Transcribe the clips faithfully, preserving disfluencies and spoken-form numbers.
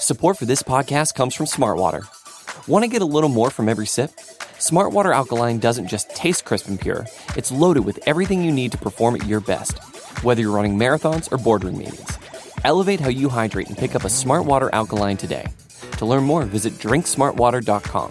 Support for this podcast comes from Smartwater. Want to get a little more from every sip? Smartwater Alkaline doesn't just taste crisp and pure, it's loaded with everything you need to perform at your best, whether you're running marathons or boardroom meetings. Elevate how you hydrate and pick up a Smartwater Alkaline today. To learn more, visit drink smartwater dot com.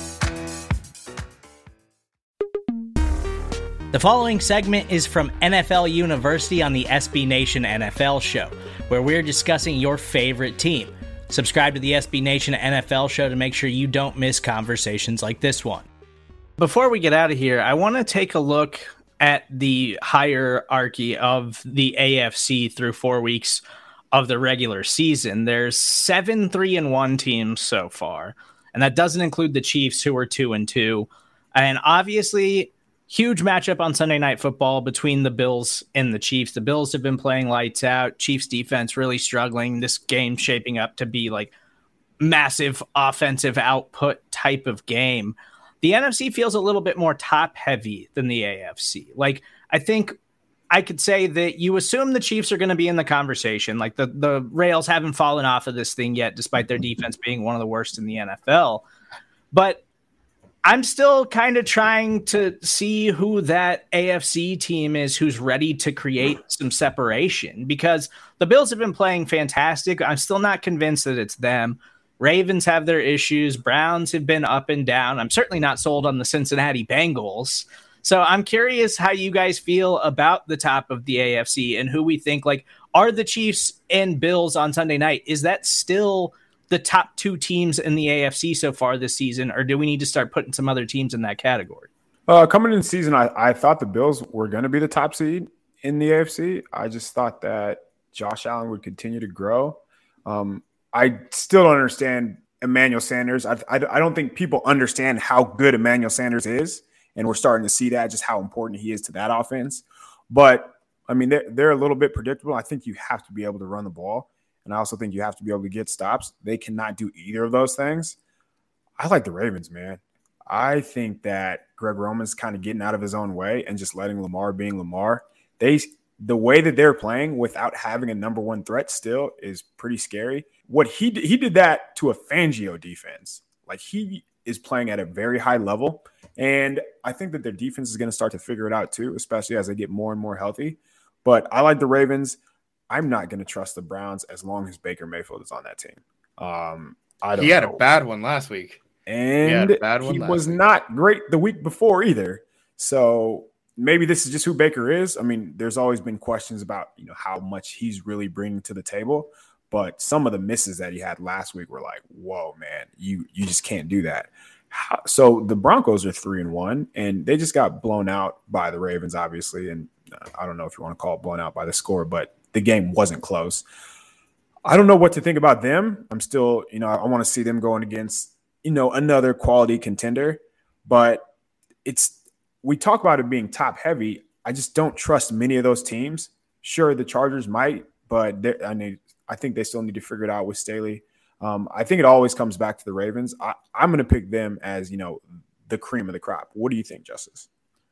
The following segment is from N F L University on the S B Nation N F L show, where we're discussing your favorite team. Subscribe to the S B Nation N F L show to make sure you don't miss conversations like this one. Before we get out of here, I want to take a look at the hierarchy of the A F C through four weeks of the regular season. There's seven three and one teams so far, and that doesn't include the Chiefs, who are two and two. And obviously, huge matchup on Sunday Night Football between the Bills and the Chiefs. The Bills have been playing lights out. Chiefs defense really struggling. This game shaping up to be like massive offensive output type of game. The N F C feels a little bit more top heavy than the A F C. Like, I think I could say that you assume the Chiefs are going to be in the conversation. Like, the, the rails haven't fallen off of this thing yet, despite their defense being one of the worst in the N F L. But I'm still kind of trying to see who that A F C team is who's ready to create some separation, because the Bills have been playing fantastic. I'm still not convinced that it's them. Ravens have their issues. Browns have been up and down. I'm certainly not sold on the Cincinnati Bengals. So I'm curious how you guys feel about the top of the A F C and who we think, like, are the Chiefs and Bills on Sunday night? Is that still the top two teams in the A F C so far this season, or do we need to start putting some other teams in that category? Uh, coming in the season, I, I thought the Bills were going to be the top seed in the A F C. I just thought that Josh Allen would continue to grow. Um, I still don't understand Emmanuel Sanders. I, I, I don't think people understand how good Emmanuel Sanders is, and we're starting to see that, just how important he is to that offense. But, I mean, they're, they're a little bit predictable. I think you have to be able to run the ball. And I also think you have to be able to get stops. They cannot do either of those things. I like the Ravens, man. I think that Greg Roman's kind of getting out of his own way and just letting Lamar being Lamar. They, the way that they're playing without having a number one threat still is pretty scary. What he did, he did that to a Fangio defense. Like, he is playing at a very high level. And I think that their defense is going to start to figure it out too, especially as they get more and more healthy. But I like the Ravens. I'm not going to trust the Browns as long as Baker Mayfield is on that team. Um, I don't he had know. a bad one last week. And he, he was week. not great the week before either. So maybe this is just who Baker is. I mean, there's always been questions about, you know, how much he's really bringing to the table. But some of the misses that he had last week were like, whoa, man, you you just can't do that. How, so the Broncos are three and one, and they just got blown out by the Ravens, obviously. And I don't know if you want to call it blown out by the score, but the game wasn't close. I don't know what to think about them. I'm still, you know, I want to see them going against, you know, another quality contender. But it's, we talk about it being top heavy. I just don't trust many of those teams. Sure, the Chargers might, but I mean, I think they still need to figure it out with Staley. Um, I think it always comes back to the Ravens. I, I'm going to pick them as, you know, the cream of the crop. What do you think, Justice?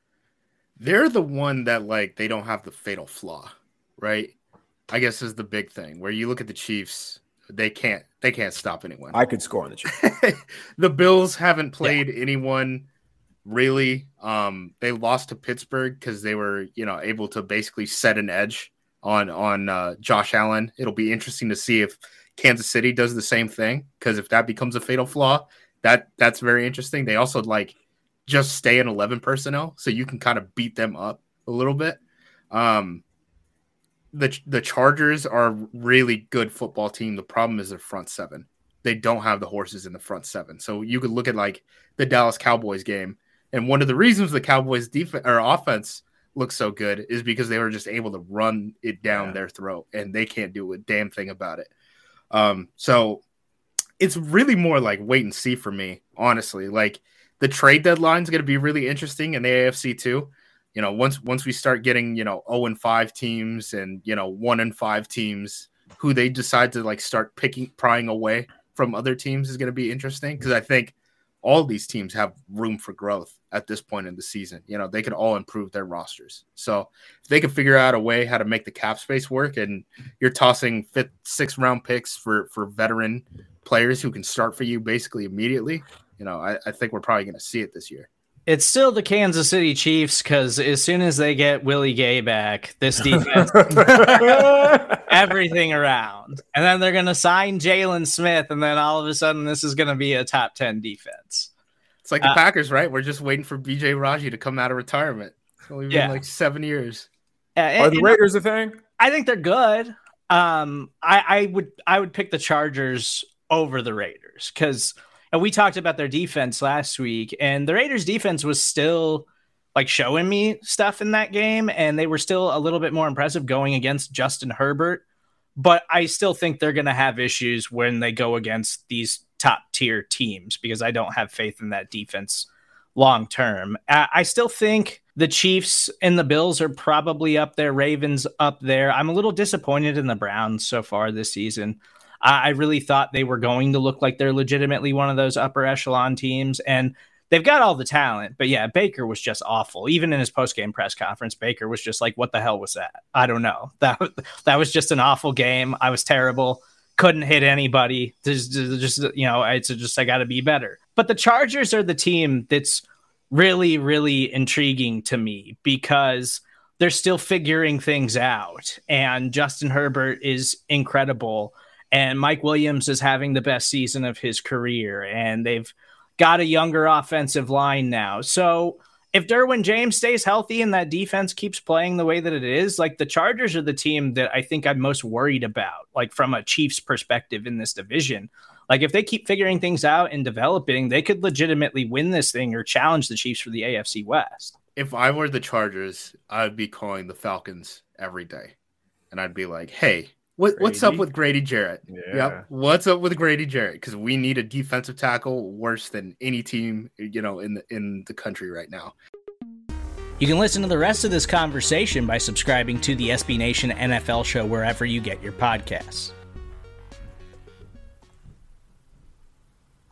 They're the one that, like, they don't have the fatal flaw, right? I guess is the big thing where you look at the Chiefs, they can't they can't stop anyone. I could score on the Chiefs. The Bills haven't played yeah. anyone really. Um, they lost to Pittsburgh because they were, you know, able to basically set an edge on on uh, Josh Allen. It'll be interesting to see if Kansas City does the same thing, because if that becomes a fatal flaw, that that's very interesting. They also like just stay in eleven personnel, so you can kind of beat them up a little bit. Um, The the Chargers are a really good football team. The problem is their front seven. They don't have the horses in the front seven. So you could look at like the Dallas Cowboys game, and one of the reasons the Cowboys defense or offense looks so good is because they were just able to run it down yeah. their throat, and they can't do a damn thing about it. Um, so it's really more like wait and see for me, honestly. Like, the trade deadline is going to be really interesting in the A F C too. You know, once once we start getting, you know, oh and five teams and, you know, one and five teams, who they decide to like start picking, prying away from other teams is going to be interesting, because I think all these teams have room for growth at this point in the season. You know, they could all improve their rosters. So if they could figure out a way how to make the cap space work, and you're tossing fifth, sixth round picks for, for veteran players who can start for you basically immediately, you know, I, I think we're probably going to see it this year. It's still the Kansas City Chiefs, because as soon as they get Willie Gay back, this defense, everything around. And then they're going to sign Jalen Smith, and then all of a sudden this is going to be a top ten defense. It's like the uh, Packers, right? We're just waiting for B J Raji to come out of retirement. It's only been yeah. like seven years. Uh, Are the Raiders a thing? I think they're good. Um, I, I would I would pick the Chargers over the Raiders, because – and we talked about their defense last week, and the Raiders defense was still like showing me stuff in that game, and they were still a little bit more impressive going against Justin Herbert. But I still think they're going to have issues when they go against these top tier teams, because I don't have faith in that defense long term. I still think the Chiefs and the Bills are probably up there. Ravens up there. I'm a little disappointed in the Browns so far this season. I really thought they were going to look like they're legitimately one of those upper echelon teams, and they've got all the talent. But yeah, Baker was just awful. Even in his post-game press conference, Baker was just like, what the hell was that? I don't know. That, that was just an awful game. I was terrible. Couldn't hit anybody. Just, just you know, it's just, I got to be better. But the Chargers are the team that's really, really intriguing to me, because they're still figuring things out. And Justin Herbert is incredible. And Mike Williams is having the best season of his career, and they've got a younger offensive line now. So if Derwin James stays healthy and that defense keeps playing the way that it is, like, the Chargers are the team that I think I'm most worried about, like from a Chiefs perspective in this division. Like, if they keep figuring things out and developing, they could legitimately win this thing or challenge the Chiefs for the A F C West. If I were the Chargers, I'd be calling the Falcons every day, and I'd be like, hey, What, what's up with Grady Jarrett? Yeah. Yep. What's up with Grady Jarrett? Because we need a defensive tackle worse than any team, you know, in the in the country right now. You can listen to the rest of this conversation by subscribing to the S B Nation N F L show wherever you get your podcasts.